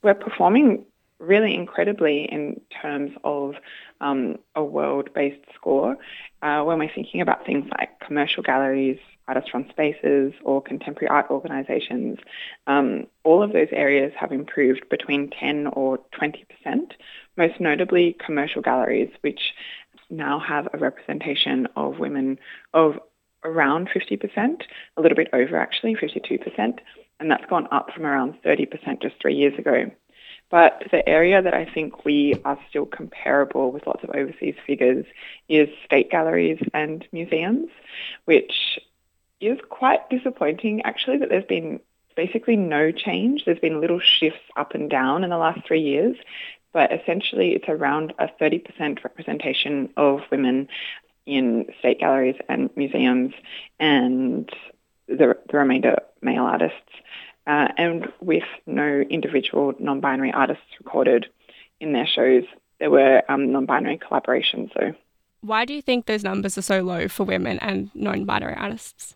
We're performing really incredibly in terms of a world-based score when we're thinking about things like commercial galleries, artist-run spaces, or contemporary art organisations. All of those areas have improved between 10 or 20%, most notably commercial galleries, which now have a representation of women of around 50%, a little bit over actually, 52%, and that's gone up from around 30% just 3 years ago. But the area that I think we are still comparable with lots of overseas figures is state galleries and museums, which is quite disappointing actually that there's been basically no change. There's been little shifts up and down in the last 3 years, but essentially it's around a 30% representation of women in state galleries and museums, and the remainder male artists. And with no individual non-binary artists recorded in their shows. There were non-binary collaborations, though. Why do you think those numbers are so low for women and non-binary artists?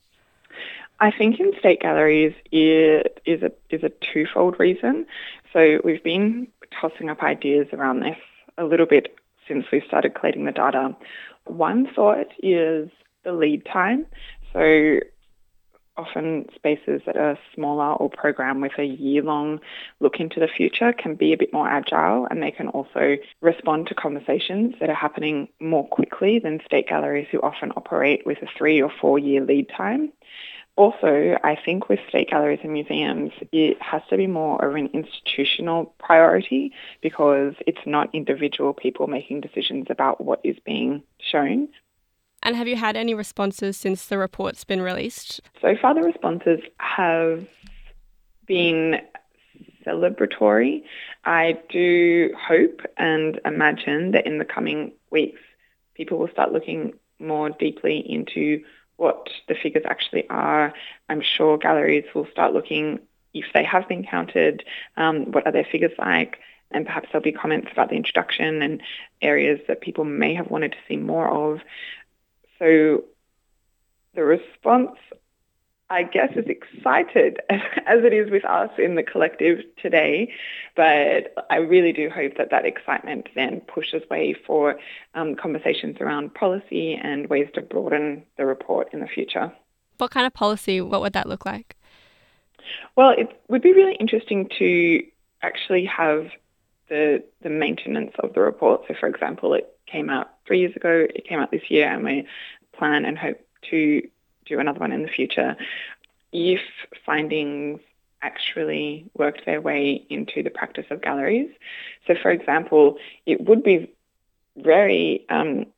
I think in state galleries it is a twofold reason. So we've been tossing up ideas around this a little bit since we started collating the data. One thought is the lead time. So often spaces that are smaller or programmed with a year-long look into the future can be a bit more agile, and they can also respond to conversations that are happening more quickly than state galleries who often operate with a 3 or 4 year lead time. Also, I think with state galleries and museums, it has to be more of an institutional priority because it's not individual people making decisions about what is being shown. And have you had any responses since the report's been released? So far, the responses have been celebratory. I do hope and imagine that in the coming weeks, people will start looking more deeply into what the figures actually are. I'm sure galleries will start looking, if they have been counted, what are their figures like, and perhaps there'll be comments about the introduction and areas that people may have wanted to see more of. So the response, I guess, is excited as it is with us in the collective today, but I really do hope that that excitement then pushes way for conversations around policy and ways to broaden the report in the future. What kind of policy, what would that look like? Well, it would be really interesting to actually have the maintenance of the report. So, for example, it came out 3 years ago, it came out this year, and we plan and hope to do another one in the future. If findings actually worked their way into the practice of galleries. So, for example, it would be very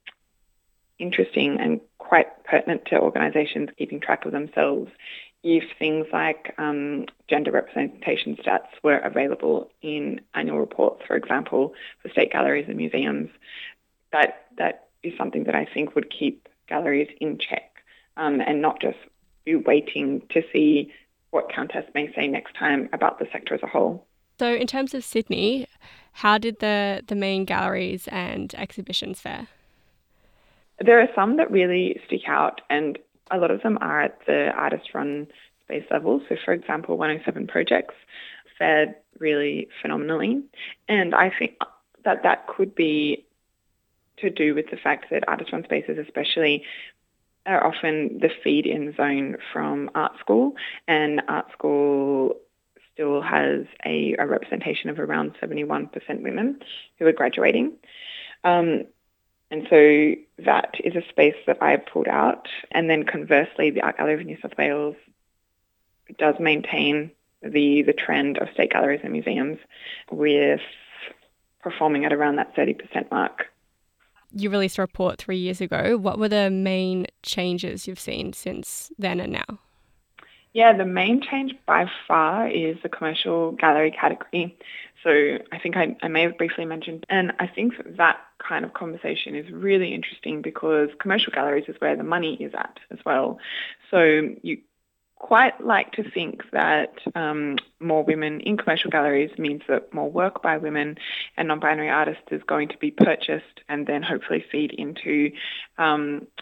interesting and quite pertinent to organisations keeping track of themselves if things like gender representation stats were available in annual reports, for example, for state galleries and museums. That is something that I think would keep galleries in check and not just be waiting to see what Countess may say next time about the sector as a whole. So in terms of Sydney, how did the main galleries and exhibitions fare? There are some that really stick out, and a lot of them are at the artist-run space level. So, for example, 107 Projects fared really phenomenally. And I think that that could be to do with the fact that artist-run spaces especially are often the feed-in zone from art school, and art school still has a representation of around 71% women who are graduating. And so that is a space that I pulled out. And then conversely, the Art Gallery of New South Wales does maintain the trend of state galleries and museums with performing at around that 30% mark. You released a report 3 years ago. What were the main changes you've seen since then and now? Yeah, the main change by far is the commercial gallery category. So I think I may have briefly mentioned, and I think that kind of conversation is really interesting because commercial galleries is where the money is at as well. So you quite like to think that more women in commercial galleries means that more work by women and non-binary artists is going to be purchased and then hopefully feed into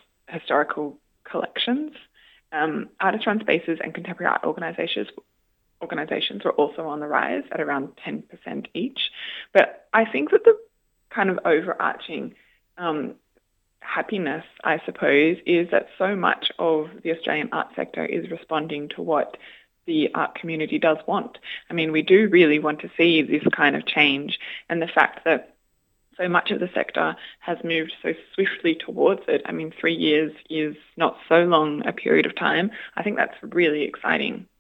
historical collections. Artist-run spaces and contemporary art organisations organisations are also on the rise at around 10% each. But I think that the kind of overarching happiness, I suppose, is that so much of the Australian art sector is responding to what the art community does want. I mean, we do really want to see this kind of change, and the fact that so much of the sector has moved so swiftly towards it. I mean, 3 years is not so long a period of time. I think that's really exciting.